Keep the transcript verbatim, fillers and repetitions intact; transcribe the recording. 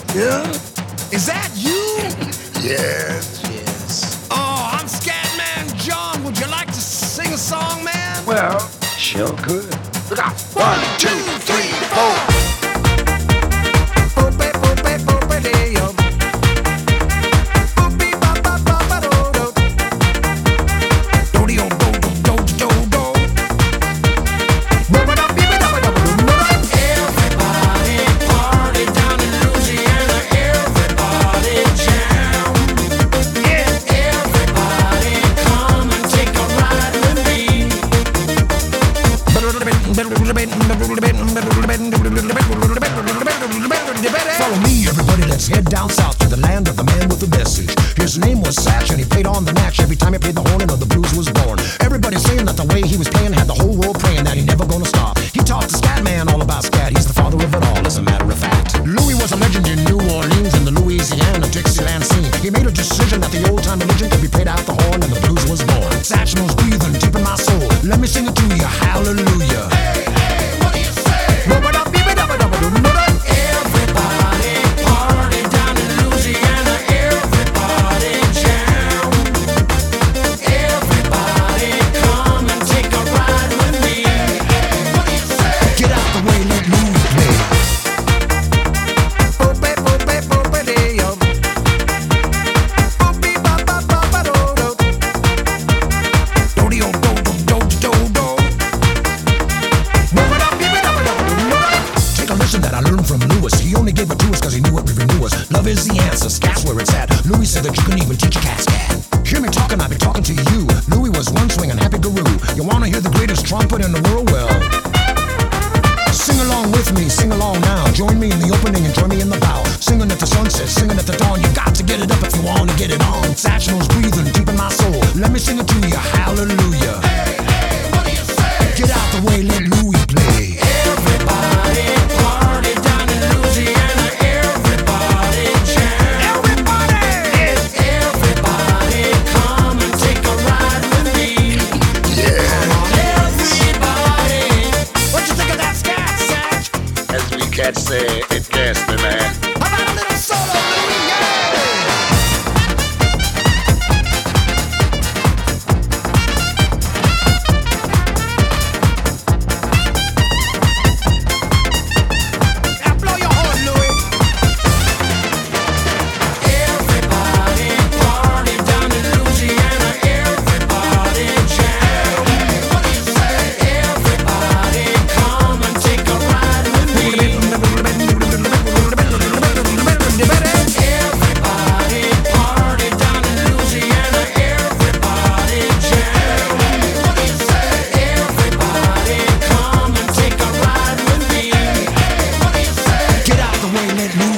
Yeah? Is that you? Yes, yes. Oh, I'm Scatman John. Would you like to sing a song, man? Well, sure could. Look out. One, two, three, four. Follow me, everybody, let's head down south to the land of the man with the message. His name was Satch, and he played on the natch every time he played the horn, and the blues was born. Everybody saying that the way he was playing had the whole world praying that he never gonna stop. He taught the scat man all about scat. He's the father of it all, as a matter of fact. Louis was a legend in New Orleans in the Louisiana Dixieland scene. He made a decision that the old time religion could be played out the horn, and the blues was born. Satch knows breathing deep in my soul. Let me sing it to you, hallelujah. Hey, hey, what do you say? Everybody party down in Louisiana. Everybody jam. Everybody come and take a ride with me. Hey, what do you say? Get out the way, let Louis play. Take a lesson that I learned from Lewis. He only gave it to us cause he knew it would renew us. Love is the answer, scat's where it's at. Louis said that you can even teach a cat scat. Hear me talking, I be talking to you. Louis was one swinging happy guru. You wanna hear the greatest trumpet in the world? Well, sing along with me, sing along now. Join me in the opening and join me in the bow. Singing at the sunset, singing at the dawn. You got to get it up if you wanna get it on. Satch knows breathing deep in my soul. Let me sing it to you, hallelujah. Hey, hey, what do you say? Get out the way, let Louis play. Everybody party down in Louisiana. Everybody jam. Everybody! Everybody come and take a ride with me. Yeah. Everybody. What you think of that scat, Satch? As we cats say, it gets me, man. How about a little solo, Louis? Yeah! Now blow your horn, Louis. Everybody party down in Louisiana. Everybody jam. What do you say? Everybody come and take a ride with me. Everybody party down in Louisiana. Everybody jam. What do you say? Everybody come and take a ride with me. What do you say? Get out the way, let Louis